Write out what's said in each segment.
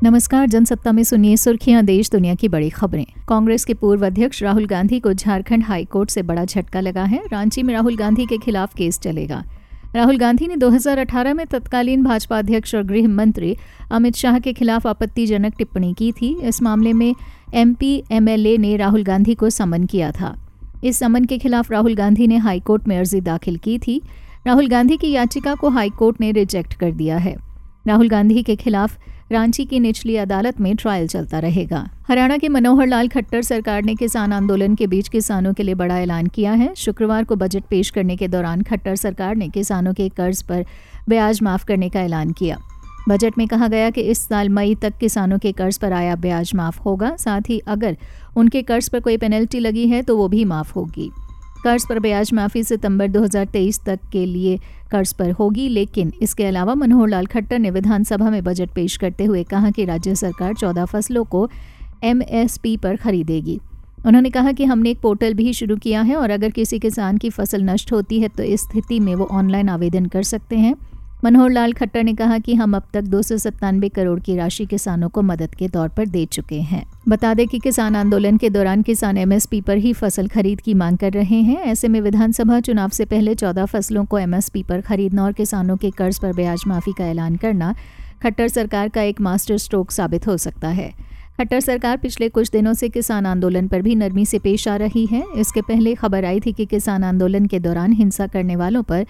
नमस्कार, जनसत्ता में सुनिए सुर्खियां देश दुनिया की बड़ी खबरें। कांग्रेस के पूर्व अध्यक्ष राहुल गांधी को झारखंड हाई कोर्ट से बड़ा झटका लगा है। रांची में राहुल गांधी के खिलाफ केस चलेगा। राहुल गांधी ने 2018 में तत्कालीन भाजपा अध्यक्ष और गृह मंत्री अमित शाह के खिलाफ आपत्तिजनक टिप्पणी की थी। इस मामले में एमपी एमएलए ने राहुल गांधी को समन किया था। इस समन के खिलाफ राहुल गांधी ने हाईकोर्ट में अर्जी दाखिल की थी। राहुल गांधी की याचिका को हाईकोर्ट ने रिजेक्ट कर दिया है। राहुल गांधी के खिलाफ रांची की निचली अदालत में ट्रायल चलता रहेगा। हरियाणा के मनोहर लाल खट्टर सरकार ने किसान आंदोलन के बीच किसानों के लिए बड़ा ऐलान किया है। शुक्रवार को बजट पेश करने के दौरान खट्टर सरकार ने किसानों के कर्ज पर ब्याज माफ करने का ऐलान किया। बजट में कहा गया कि इस साल मई तक किसानों के कर्ज पर आया ब्याज माफ होगा। साथ ही अगर उनके कर्ज पर कोई पेनल्टी लगी है तो वो भी माफ होगी। कर्ज पर ब्याज माफी सितंबर 2023 तक के लिए कर्ज पर होगी। लेकिन इसके अलावा मनोहर लाल खट्टर ने विधानसभा में बजट पेश करते हुए कहा कि राज्य सरकार 14 फसलों को एमएसपी पर खरीदेगी। उन्होंने कहा कि हमने एक पोर्टल भी शुरू किया है और अगर किसी किसान की फसल नष्ट होती है तो इस स्थिति में वो ऑनलाइन आवेदन कर सकते हैं। मनोहर लाल खट्टर ने कहा कि हम अब तक 297 करोड़ की राशि किसानों को मदद के तौर पर दे चुके हैं। बता दें कि किसान आंदोलन के दौरान किसान एमएसपी पर ही फसल खरीद की मांग कर रहे हैं। ऐसे में विधानसभा चुनाव से पहले 14 फसलों को एमएसपी पर खरीदना और किसानों के कर्ज पर ब्याज माफी का ऐलान करना खट्टर सरकार का एक मास्टर स्ट्रोक साबित हो सकता है। खट्टर सरकार पिछले कुछ दिनों से किसान आंदोलन पर भी नरमी से पेश आ रही है। इसके पहले खबर आई थी कि किसान आंदोलन के दौरान हिंसा करने वालों पर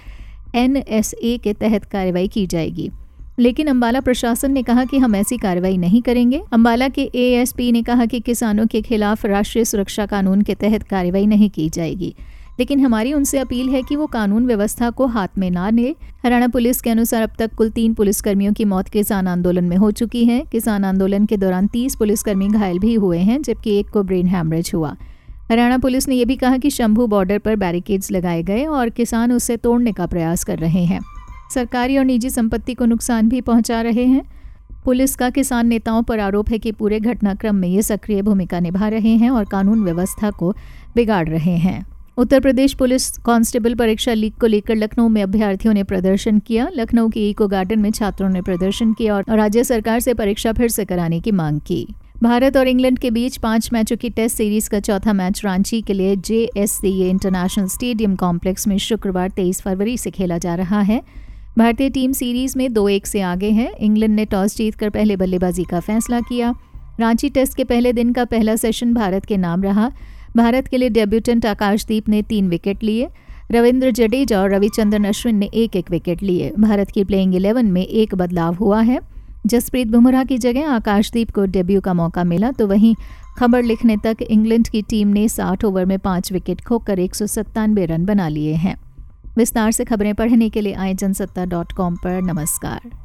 एनएसए के तहत कार्रवाई की जाएगी, लेकिन अंबाला प्रशासन ने कहा कि हम ऐसी कार्रवाई नहीं करेंगे। अंबाला के एएसपी ने कहा कि किसानों के खिलाफ राष्ट्रीय सुरक्षा कानून के तहत कार्रवाई नहीं की जाएगी, लेकिन हमारी उनसे अपील है कि वो कानून व्यवस्था को हाथ में ना ले। हरियाणा पुलिस के अनुसार अब तक कुल 3 पुलिसकर्मियों की मौत किसान आंदोलन में हो चुकी है। किसान आंदोलन के दौरान 30 पुलिसकर्मी घायल भी हुए हैं, जबकि एक को ब्रेन हैमरेज हुआ। हरियाणा पुलिस ने यह भी कहा कि शंभू बॉर्डर पर बैरिकेड्स लगाए गए और किसान उसे तोड़ने का प्रयास कर रहे हैं। सरकारी और निजी संपत्ति को नुकसान भी पहुंचा रहे हैं। पुलिस का किसान नेताओं पर आरोप है कि पूरे घटनाक्रम में ये सक्रिय भूमिका निभा रहे हैं और कानून व्यवस्था को बिगाड़ रहे हैं। उत्तर प्रदेश पुलिस कांस्टेबल परीक्षा लीक को लेकर लखनऊ में अभ्यर्थियों ने प्रदर्शन किया। लखनऊ के इको गार्डन में छात्रों ने प्रदर्शन किया और राज्य सरकार से परीक्षा फिर से कराने की मांग की। भारत और इंग्लैंड के बीच 5 मैचों की टेस्ट सीरीज का चौथा मैच रांची के लिए JSCA इंटरनेशनल स्टेडियम कॉम्प्लेक्स में शुक्रवार 23 फरवरी से खेला जा रहा है। भारतीय टीम सीरीज में 2-1 से आगे है। इंग्लैंड ने टॉस जीतकर पहले बल्लेबाजी का फैसला किया। रांची टेस्ट के पहले दिन का पहला सेशन भारत के नाम रहा। भारत के लिए डेब्यूटेंट आकाशदीप ने 3 विकेट लिए। रविंद्र जडेजा और रविचंद्रन अश्विन ने 1-1 विकेट लिए। भारत की प्लेइंग 11 में एक बदलाव हुआ है। जसप्रीत बुमराह की जगह आकाशदीप को डेब्यू का मौका मिला, तो वहीं खबर लिखने तक इंग्लैंड की टीम ने 60 ओवर में 5 विकेट खोकर 197 रन बना लिए हैं। विस्तार से खबरें पढ़ने के लिए आए जनसत्ता.com पर। नमस्कार।